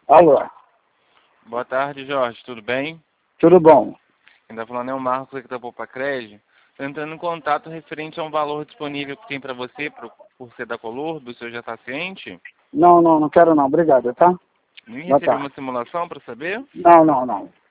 Alô. Boa tarde, Jorge. Tudo bem? Tudo bom? Quem está falando é o Marcos aqui da Poupa-Crédito. Estou entrando em contato referente a um valor disponível que tem para você, por ser da Colurbo. O senhor já está ciente? Não quero não. Obrigado, tá? Nem Boa recebeu tarde. uma simulação para saber? Não.